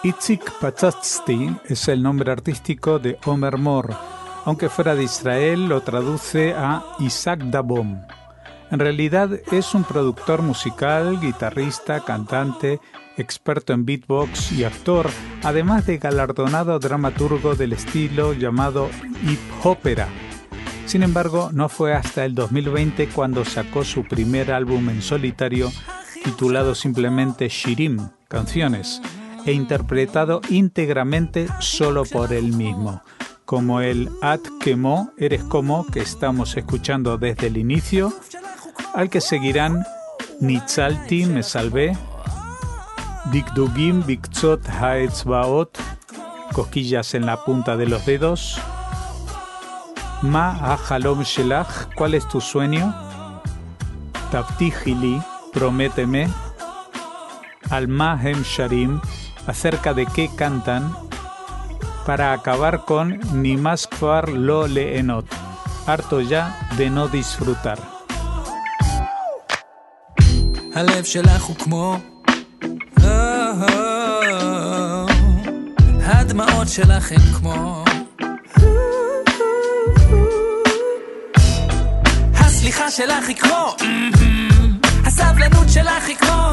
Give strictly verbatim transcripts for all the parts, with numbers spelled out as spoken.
Itzik Pachatzti es el nombre artístico de Omer Mor, aunque fuera de Israel lo traduce a Isaac Dabom. En realidad es un productor musical, guitarrista, cantante, experto en beatbox y actor, además de galardonado dramaturgo del estilo llamado hip-hopera. Sin embargo, no fue hasta el dos mil veinte cuando sacó su primer álbum en solitario, titulado simplemente Shirim, Canciones, e interpretado íntegramente solo por él mismo, como el At Kemo, Eres Como, que estamos escuchando desde el inicio, al que seguirán Nitzalti, Me Salvé, Dikdugim, Biktzot, Haetzbaot, Cosquillas en la punta de los dedos, Ma Ahalom Shelach, ¿cuál es tu sueño? Tabtihili, Prométeme, Alma Hem Sharim, acerca de qué cantan, para acabar con Nimas Kfar Lo Leenot, harto ya de no disfrutar. הלב שלך הוא כמו הדמעות שלך הן כמו הסליחה שלך היא כמו הסבלנות שלך היא כמו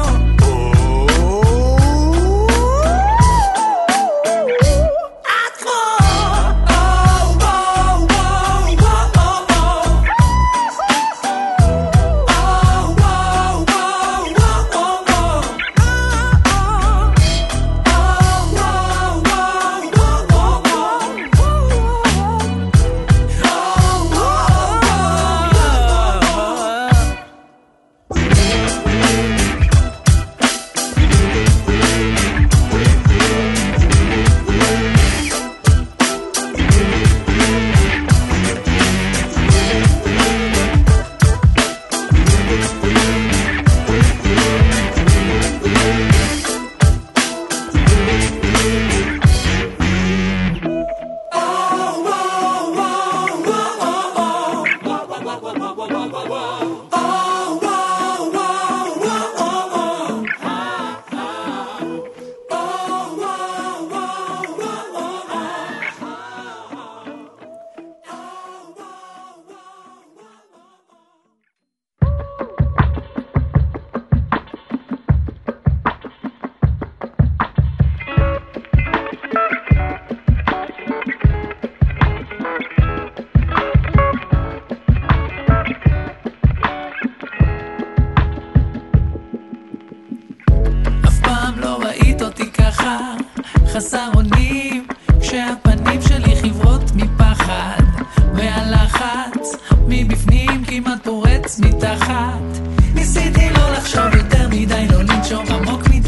חסר אונים כשהפנים שלי חברות מפחד והלחץ מבפנים כמעט פורץ מתחת ניסיתי לא לחשוב יותר מדי לא לנשום עמוק מדי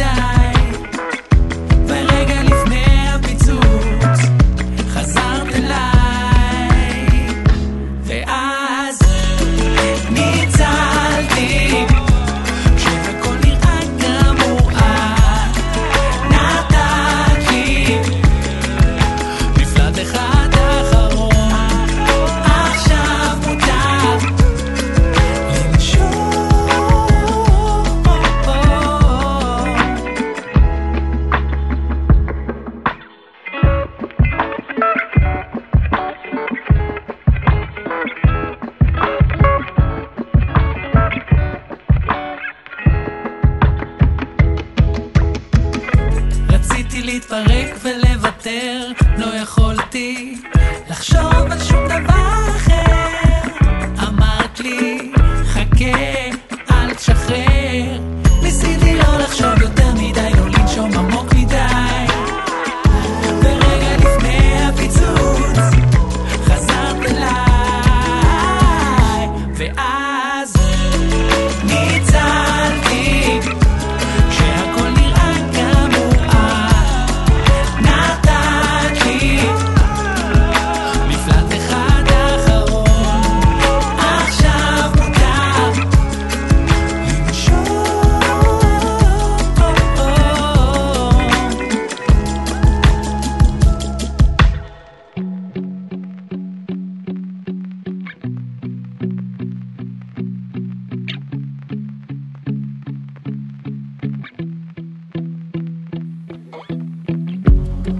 ורגע לפני הפיצוץ חזרת אליי ואז ניצלתי כשהכל נראה גמור אחד האחרון עכשיו מותר לנשום רציתי להתפרק ולוותר לא יכולתי לחשוב על שום דבר אחר אמרת לי חכה אל תשחרר ניסיתי לא לחשוב יותר מדי לא לנשום עמוק מדי ורגע לפני הפיצוץ חזרת אליי ואז ניצלתי כשהכל נראה גמור נתת לי מפלט אחד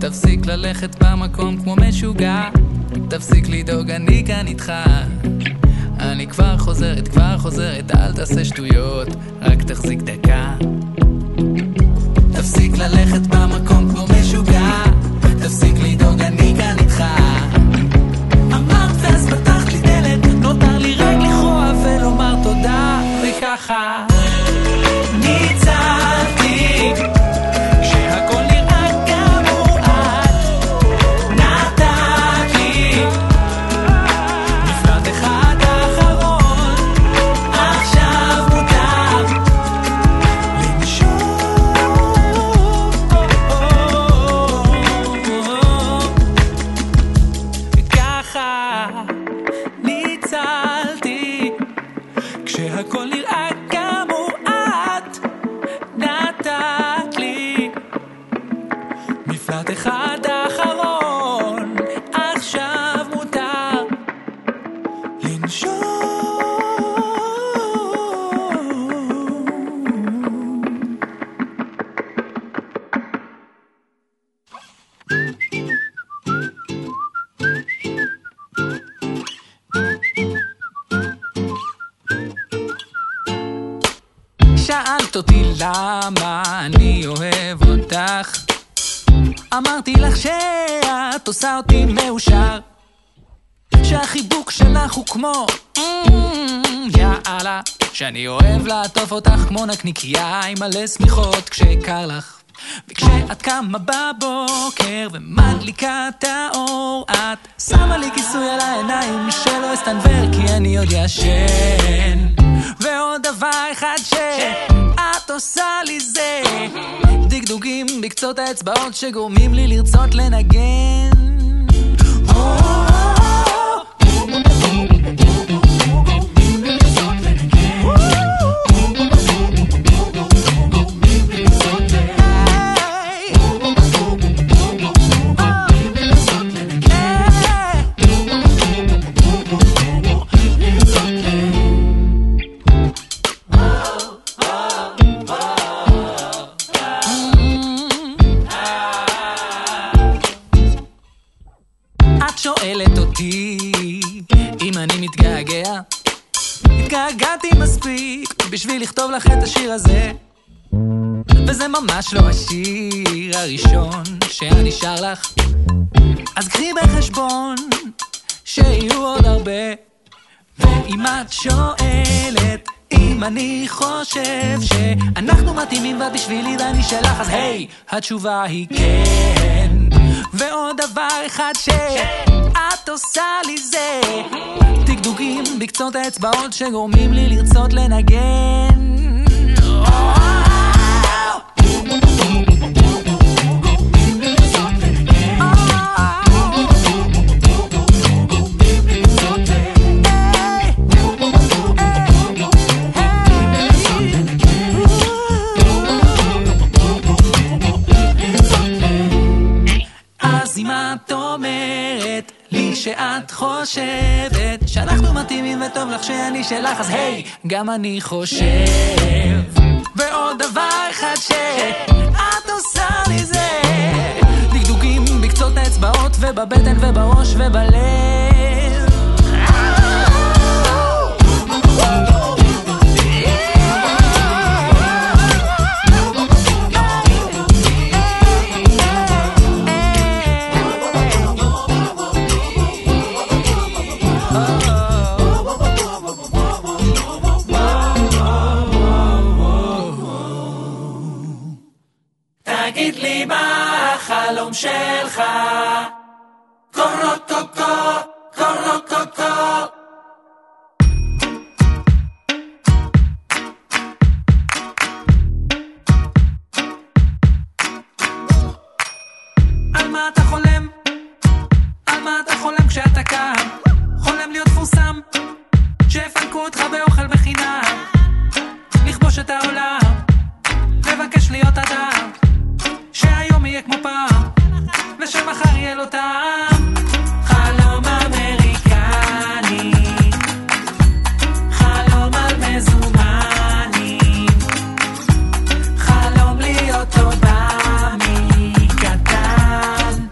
תפסיק ללכת במקום כמו משוגע, תפסיק לדאוג, אני כאן איתך. אני כבר חוזרת, כבר חוזרת, אל תעשה שטויות, רק תחזיק דקה. תפסיק ללכת במקום כמו משוגע, תפסיק לדאוג, אני כאן איתך. אמרת ואז פתחת לי דלת, נותר לי רק לכרוע ולומר תודה, וככה ניצלתי כשהכל נראה כמו את נתת לי מפלט אחד האחרון, עכשיו מותר לנשום. ככה ניצלתי כשהכל נראה כמו את נתת לי מפלט אחד האחרון, עכשיו מותר לנשום. שאלת אותי למה אני אוהב אותך, אמרתי לך שאת עושה אותי מאושר, שהחיבוק שלך הוא כמו יאללה, שאני אוהב לעטוף אותך כמו נקניקיה עם מלא סמיכות כשקר לך, וכשאת קמה בבוקר ומדליקה את האור, את שמה לי כיסוי על העיניים שלא אסתנבר כי אני עוד ישן. ועוד דבר אחד שאת עושה לי זה דגדוגים בקצות האצבעות שגורמים לי לרצות לנגן. שואלת אותי אם אני מתגעגע, התגעגעתי מספיק בשביל לכתוב לך את השיר הזה, וזה ממש לא השיר הראשון שאני שר לך, אז קחי בחשבון שיהיו עוד הרבה. ואם את שואלת אם אני חושב שאנחנו מתאימים ואת בשבילי ואני שלך, אז היי, התשובה היא כן. ועוד דבר אחד שאת עושה לי זה דגדוגים בקצות האצבעות שגורמים לי לרצות לנגן. אז אם את אומרת לי שאת חושבת שאנחנו מתאימים וטוב לך שאני שלך, אז היי, גם אני חושב. ועוד דבר אחד שאת עושה לי זה דגדוגים בקצות האצבעות ובבטן ובראש ובלב. תגיד לי מה החלום שלך, קורוקוקו, קורוקוקו. על מה אתה חולם? על מה אתה חולם כשאתה קם? חולם להיות פורסם, שיפנקו אותך באוכל בחינם, לכבוש את העולם, לבקש להיות אדם, שהיום יהיה כמו פעם ושמחר יהיה לו טעם. חלום אמריקני, חלום על מזומנים, חלום להיות טובה מקטן.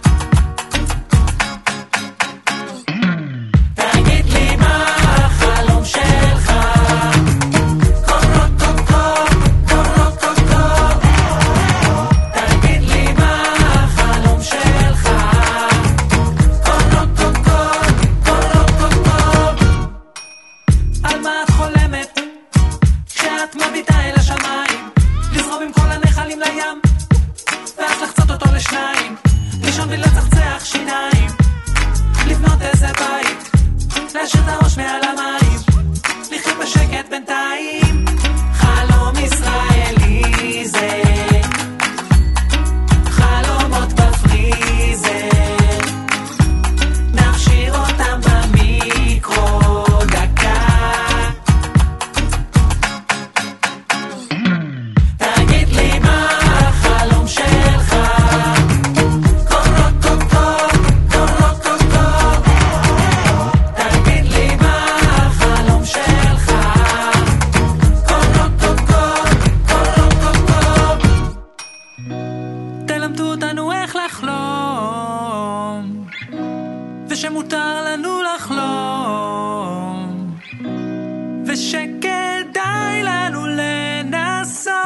ושכדאי לנו לנסות.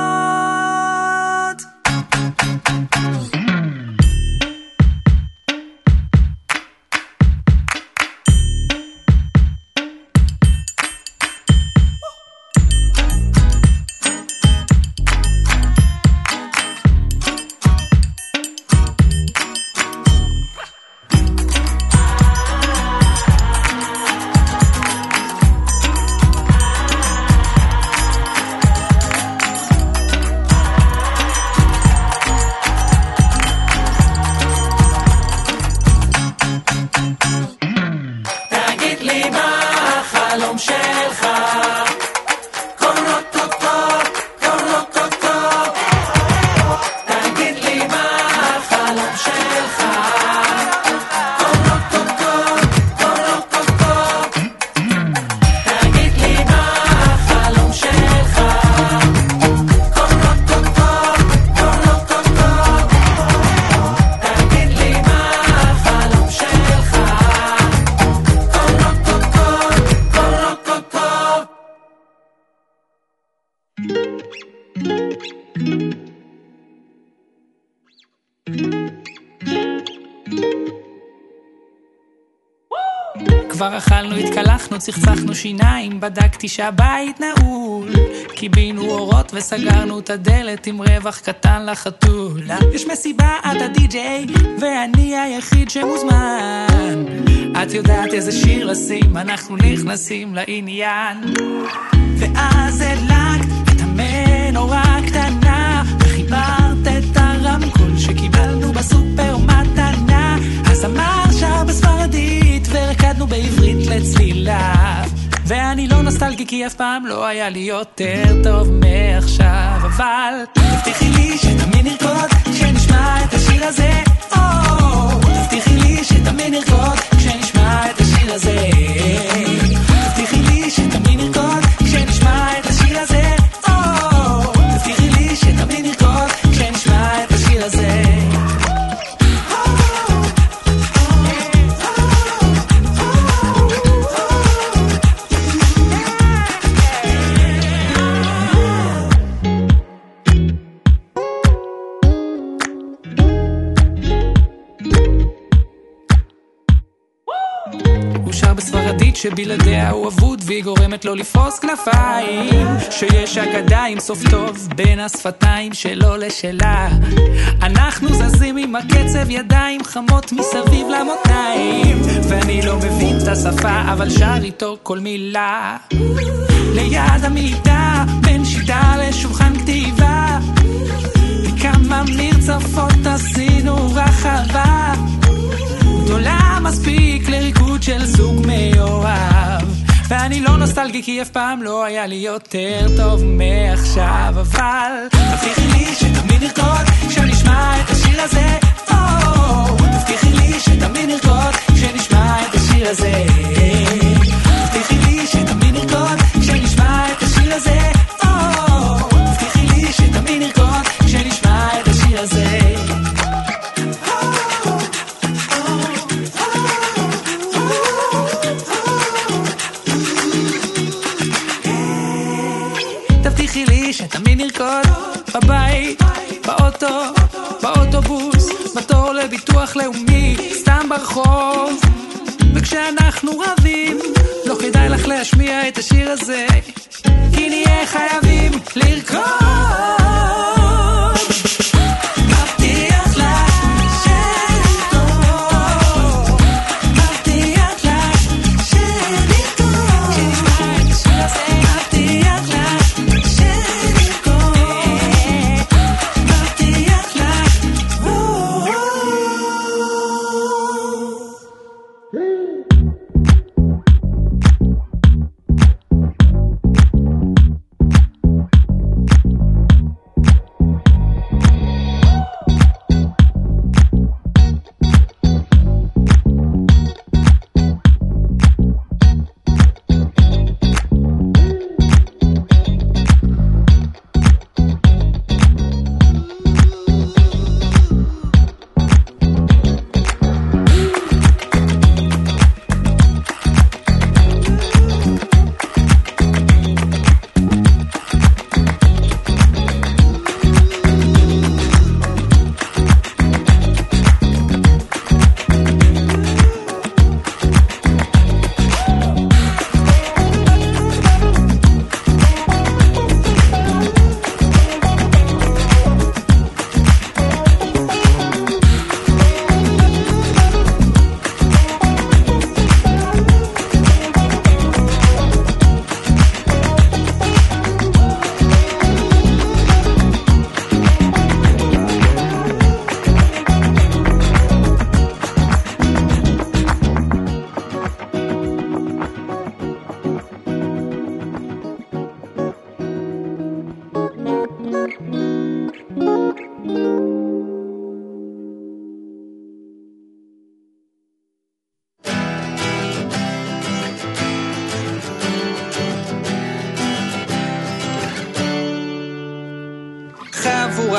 כבר אכלנו, התקלחנו, צחצחנו שיניים, בדקתי שהבית נעול, קיבינו אורות וסגרנו את הדלת עם רווח קטן לחתול. יש מסיבה, את הדי-ג'יי ואני היחיד שמוזמן, את יודעת איזה שיר לשים, אנחנו נכנסים לעניין. ואז הדלקת את המנורה קטנה וחיברת את הרמקול שקיבלנו בסופר מתנה, הזמר שר בספרדית ורקדנו בעברית לצלילה. ואני לא נוסטלגי כי אף פעם לא היה לי יותר טוב מעכשיו, אבל תבטיחי לי שתמיד נרקוד כשנשמע את השיר הזה. תבטיחי לי שתמיד נרקוד כשנשמע את השיר הזה. תבטיחי לי שתמיד נרקוד כשנשמע את השיר הזה. תבטיחי לי שתמיד נרקוד כשנשמע את השיר הזה. בספרדית שבלעדיה הוא אבוד והיא גורמת לו לפרוס כנפיים, שיש אגדה עם סוף טוב בין השפתיים שלו לשלה. אנחנו זזים עם הקצב, ידיים חמות מסביב למותניים, ואני לא מבין את השפה אבל שר איתו כל מילה. ליד המיטה בין שיטה לשולחן כתיבה, וכמה מרצפות עשינו רחבה גדולה מספיק לריקוד של זוג מאוהב. ואני לא נוסטלגי כי אף פעם לא היה לי יותר טוב מעכשיו, אבל תבטיחי לי שתמיד נרקוד כשנשמע את השיר הזה. תבטיחי לי שתמיד נרקוד כשנשמע את השיר הזה. תבטיחי לי שתמיד נרקוד כשנשמע את השיר הזה. תבטיחי לי שתמיד נרקוד כשנשמע את השיר הזה. תבטיחי לי שתמיד נרקוד בבית, באוטו, באוטובוס, בתור לביטוח לאומי, סתם ברחוב. וכשאנחנו רבים לא כדאי לך להשמיע את השיר הזה, כי נהיה חייבים לרקוד. מבטיח לך שנרקוד, מבטיח לך שנרקוד, כשנשמע את השיר הזה. מבטיח לך